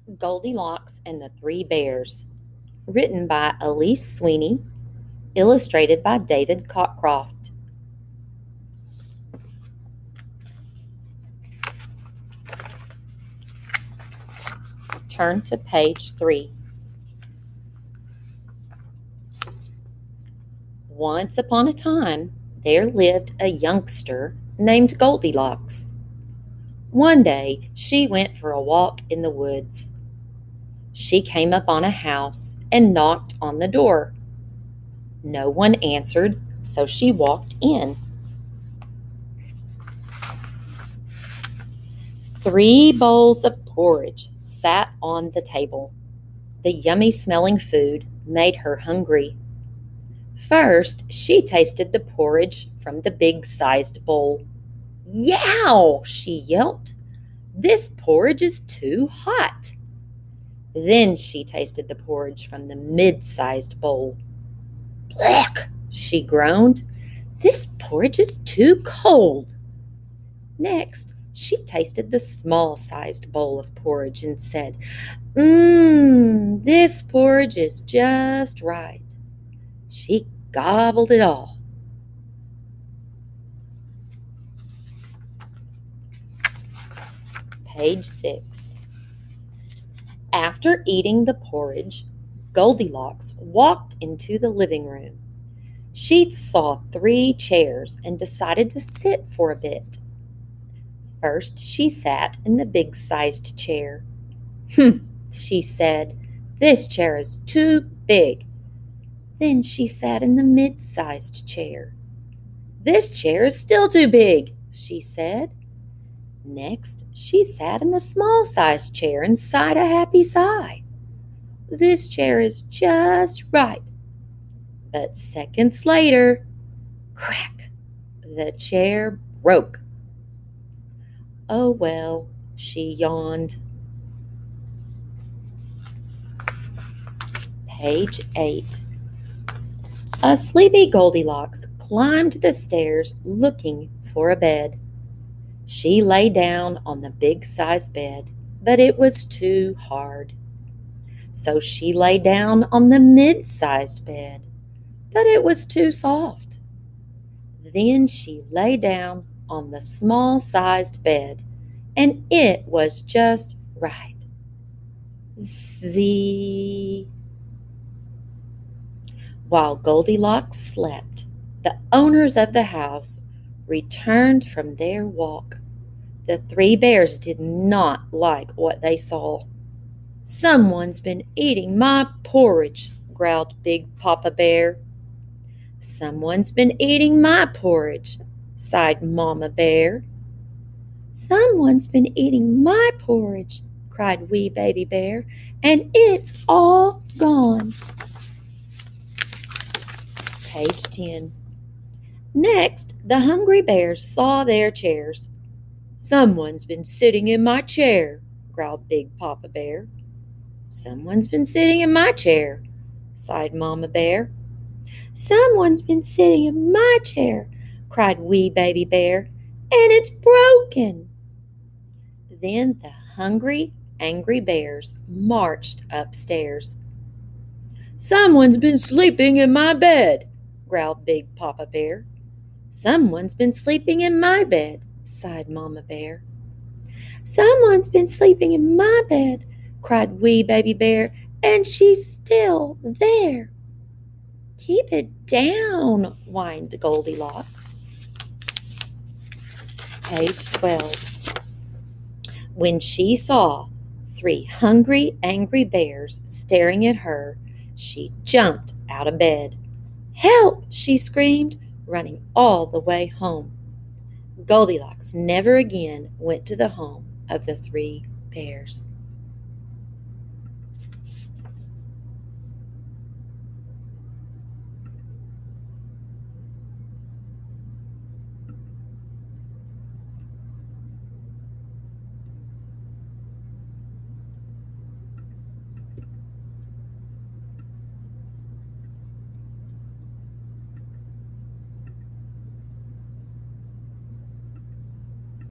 Goldilocks and the Three Bears, written by Elise Sweeney, illustrated by David Cockcroft. Turn to page 3. Once upon a time, there lived a youngster named Goldilocks. One day, she went for a walk in the woods. She came up on a house and knocked on the door. No one answered, so she walked in. 3 bowls of porridge sat on the table. The yummy smelling food made her hungry. First, she tasted the porridge from the big-sized bowl. "Yow!" she yelped. "This porridge is too hot." Then she tasted the porridge from the mid-sized bowl. "Blech!" she groaned. "This porridge is too cold." Next, she tasted the small-sized bowl of porridge and said, This porridge is just right." She gobbled it all. Page 6. After eating the porridge, Goldilocks walked into the living room. She saw 3 chairs and decided to sit for a bit. First, she sat in the big-sized chair. She said, "This chair is too big." Then she sat in the mid-sized chair. "This chair is still too big," she said. Next, she sat in the small-sized chair and sighed a happy sigh. "This chair is just right." But seconds later, crack, the chair broke. "Oh well," she yawned. Page 8. A sleepy Goldilocks climbed the stairs looking for a bed. She lay down on the big-sized bed, but it was too hard. So she lay down on the mid-sized bed, but it was too soft. Then she lay down on the small-sized bed, and it was just right. Zee. While Goldilocks slept, the owners of the house returned from their walk. The 3 bears did not like what they saw. "Someone's been eating my porridge," growled Big Papa Bear. "Someone's been eating my porridge," sighed Mama Bear. "Someone's been eating my porridge," cried Wee Baby Bear, "and it's all gone." Page 10. Next, the hungry bears saw their chairs. "Someone's been sitting in my chair," growled Big Papa Bear. "Someone's been sitting in my chair," sighed Mama Bear. "Someone's been sitting in my chair," cried Wee Baby Bear, "and it's broken." Then the hungry, angry bears marched upstairs. "Someone's been sleeping in my bed," growled Big Papa Bear. "Someone's been sleeping in my bed," sighed Mama Bear. "Someone's been sleeping in my bed," cried Wee Baby Bear, "and she's still there." "Keep it down," whined Goldilocks. Page 12. When she saw 3 hungry, angry bears staring at her, she jumped out of bed. "Help!" she screamed, running all the way home. Goldilocks never again went to the home of the 3 bears.